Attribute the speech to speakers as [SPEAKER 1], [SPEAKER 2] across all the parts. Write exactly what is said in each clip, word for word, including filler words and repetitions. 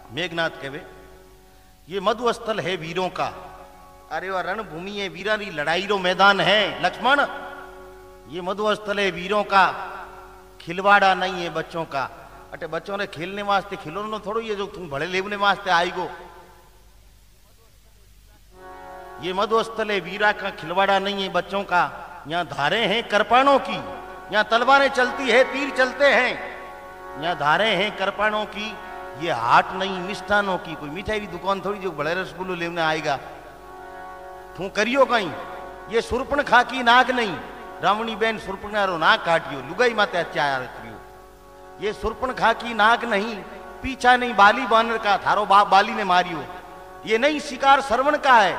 [SPEAKER 1] मेघनाथ कहे ये मधुस्थल है वीरों का। अरे वह रणभूमि है, वीरानी लड़ाई रो मैदान है लक्ष्मण। ये मधुस्थल है वीरों का, खिलवाड़ा नहीं है बच्चों का। अटे बच्चों ने खेलने वास्ते खिलौना थोड़ो ये जो तुम भले लेवने वास्ते आई गो। ये मधुस्थल है वीरा का, खिलवाड़ा नहीं है बच्चों का। यहाँ धारे हैं करपाणों की, यहाँ तलवारें चलती है, तीर चलते हैं। यहाँ धारे हैं करपाणों की, ये हाट नहीं मिष्ठानों की। कोई मिठाई की दुकान थोड़ी जो बड़े रसगुल्लो लेने आएगा। तू करियो कहीं, ये सुरपण खा की नाक नहीं। रावणी बहन सुरपणा रो नाक काटियो, लुगाई माते अत्याचार करियो। ये सुरपण खा की नाक नहीं, पीछा नहीं बाली बानर का, थारो बाप बाली ने मारियो। ये नहीं शिकार श्रवण का है,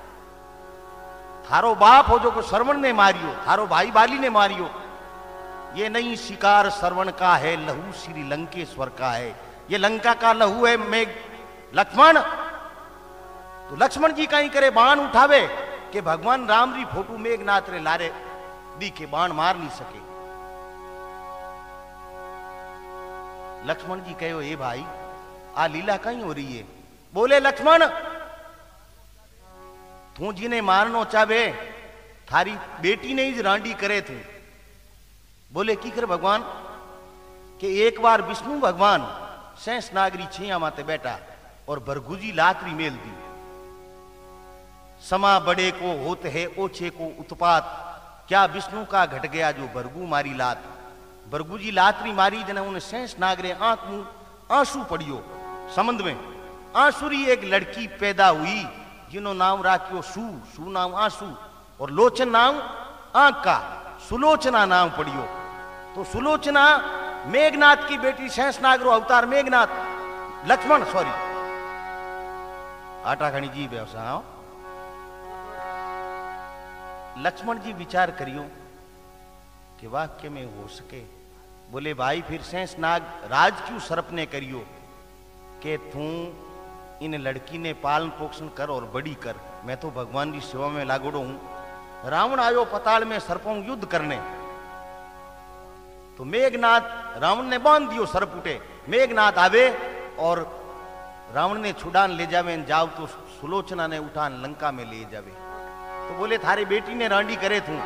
[SPEAKER 1] थारो बाप हो जो को श्रवण ने मारियो, थारो भाई बाली ने मारियो। ये नहीं शिकार श्रवण का है, लहू श्री लंकेश्वर का है। ये लंका का लहू है मेघ लक्ष्मण। तो लक्ष्मण जी कहीं करे बाण उठावे कि भगवान राम री फोटो मेघनाथ रे लारे दिखे, बाण मार नहीं सके। लक्ष्मण जी कहो ए भाई आ लीला कहीं हो रही है। बोले लक्ष्मण तू जी ने मारनो चाहे, थारी बेटी ने ही रांडी करे थे। बोले की कर भगवान कि एक बार विष्णु भगवान शेष नागरी छैया माते बैठा और भरगुजी लातरी मेल दी। समा बड़े को होत है ओछे को उत्पात, क्या विष्णु का घट गया जो भरगू मारी लात। भरगुजी लातरी मारी जने उन्हें शेष नागरे आंख मुंह आंसू पड़ियो। संबंध में आंसुरी एक लड़की पैदा हुई जिनो नाम राखियो सू, सू नाम आंसू और लोचन नाम आंख का, सुलोचना नाम पड़ियो। तो सुलोचना मेघनाथ की बेटी, शेषनाग रो अवतार मेघनाथ लक्ष्मण सॉरी आटा खणी जी व्यवसाय। लक्ष्मण जी विचार करियो कि वाक्य में हो सके। बोले भाई फिर शेषनाग राज क्यों सर्प ने करियो कि तू इन लड़की ने पालन पोषण कर और बड़ी कर, मैं तो भगवान की सेवा में लागोड़ो हूं। रावण आयो पताल में सर्पों युद्ध करने, तो मेघनाथ रावण ने बांध दियो सर्प उठे। मेघनाथ आवे और रावण ने छुड़ान ले जावे, जाओ तो सुलोचना ने उठान लंका में ले जावे। तो बोले थारी बेटी ने रांडी करे थू।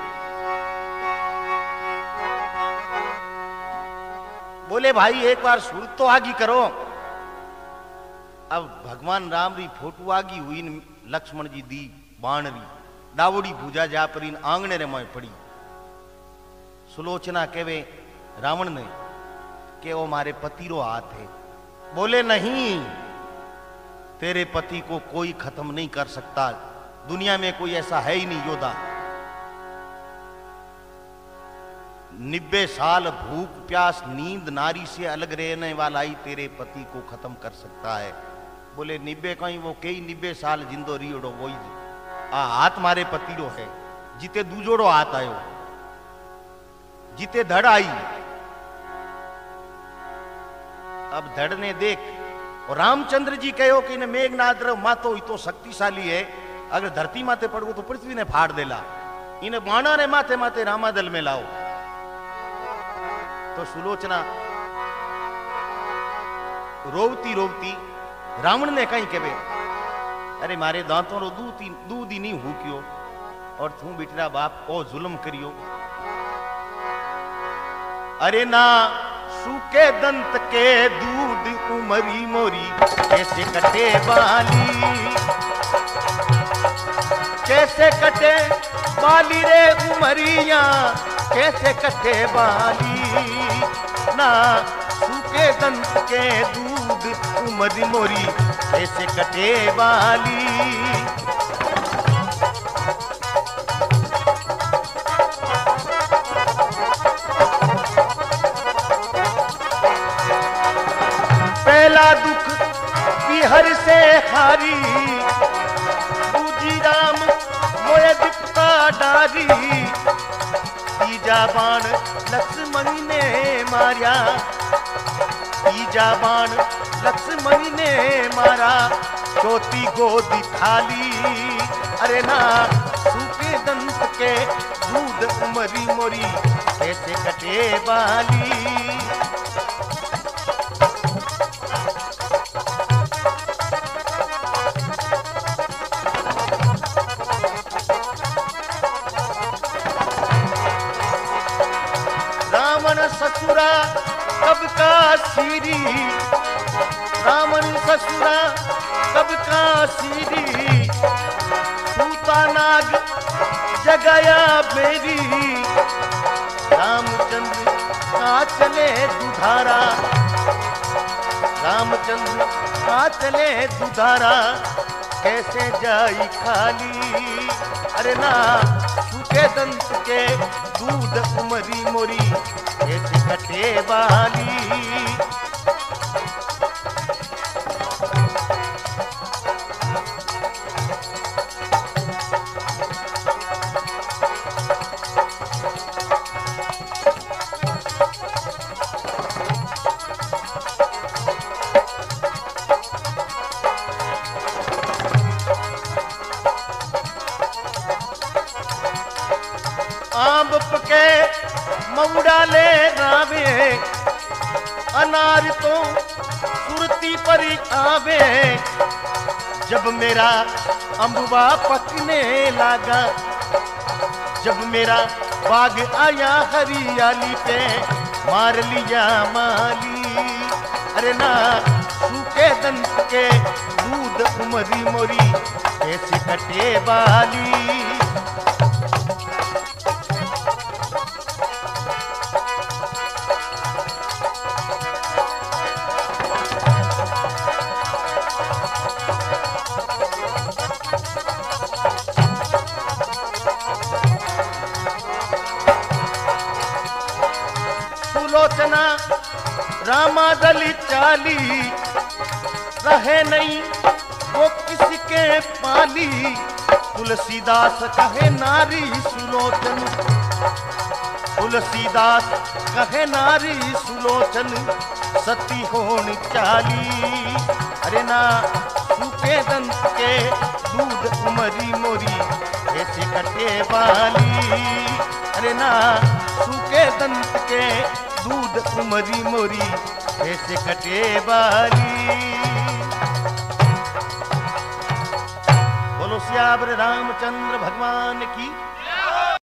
[SPEAKER 1] बोले भाई एक बार सूरत तो आगी करो। अब भगवान राम री फोटो आगी हुई, लक्ष्मण जी दी बाण री दावड़ी भूजा जा पर इन आंगने रे में पड़ी। सुलोचना कहवे रावण ने कि वो मारे पति रो हाथ है। बोले नहीं, तेरे पति को कोई खत्म नहीं कर सकता, दुनिया में कोई ऐसा है ही नहीं योद्धा। निब्बे साल भूख प्यास नींद नारी से अलग रहने वाला ही तेरे पति को खत्म कर सकता है। बोले निब्बे कहीं वो कई निब्बे साल जिंदो रियोड़ो वही आ हाथ मारे पति रो है। जीते दूजोड़ो हाथ आयो, जीते धड़ आई। अब धड़ ने देख और रामचंद्र जी कहो कि इन्हें मेघनाथ रो मातो तो शक्तिशाली है, अगर धरती माथे पड़गो तो पृथ्वी ने फाड़ देला। इन्हें बाणा ने माथे माथे रामादल में लाओ। तो सुलोचना रोवती रोवती रावण ने कहीं कहे अरे मारे दांतों रो दूध दूध ही नहीं हुक्यो और तू बेटरा बाप ओ जुल्म करियो। अरे ना सूखे दंत के दूध उमरी मोरी कैसे कटे बाली, कैसे कटे बाली रे उमरिया कैसे कटे बाली। ना सूखे दंत के दूध उमरी मोरी कैसे कटे बाली। पहला दुख बिहर से हारी, दूजी राम मोए दिपका डारी। तीजा बाण लक्ष्मण ने मारिया, तीजा बाण लक्ष्मण ने मारा। चौथी गोदी थाली अरे ना सूखे दंत के दूध उमरी मोरी कैसे कटे बाली। ससुरा कब का सीरी, रावण ससुरा कब का सीरी, सूता नाग जगाया मेरी, रामचंद्र का चले दुधारा, रामचंद्र का चले दुधारा, कैसे जाई खाली, अरे ना सूखे दंत के दूध उमरी मोरी, कैसे कटे बाली। आम पके मऊड़ा ले रावे, अनार तो सुरती परी आवे, जब मेरा अम्बुआ पकने लगा, जब मेरा बाग आया हरियाली पे, मार लिया माली, अरे ना सूखे दंत के दूध उमरी मोरी, कैसे कटे बाली। सुलोचना रामा दली चाली, रहे नहीं वो किसके पाली, तुलसीदास कहे नारी सुलोचन, तुलसीदास कहे नारी सुलोचन, सती होनी चाली, अरे ना सूखे दंत के दूध उमरी मोरी, कैसे कटे बाली, अरे ना सूखे दंत के दूध उमरी मोरी, कैसे कटे बाली। बोलो सियावर रामचंद्र भगवान की।